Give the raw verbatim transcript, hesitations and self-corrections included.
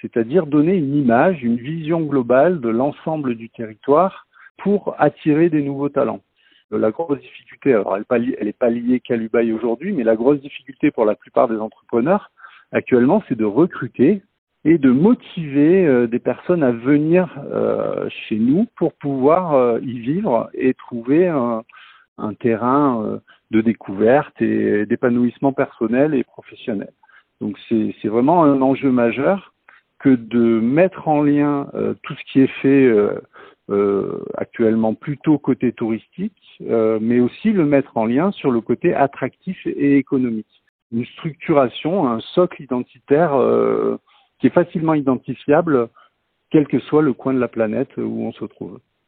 c'est-à-dire donner une image, une vision globale de l'ensemble du territoire pour attirer des nouveaux talents. La grosse difficulté, alors elle n'est pas liée qu'à l'Ubaye aujourd'hui, mais la grosse difficulté pour la plupart des entrepreneurs actuellement, c'est de recruter et de motiver euh, des personnes à venir euh, chez nous pour pouvoir euh, y vivre et trouver un, un terrain euh, de découverte et d'épanouissement personnel et professionnel. Donc c'est, c'est vraiment un enjeu majeur que de mettre en lien euh, tout ce qui est fait euh, euh, actuellement plutôt côté touristique, euh, mais aussi le mettre en lien sur le côté attractif et économique. Une structuration, un socle identitaire euh, qui est facilement identifiable, quel que soit le coin de la planète où on se trouve.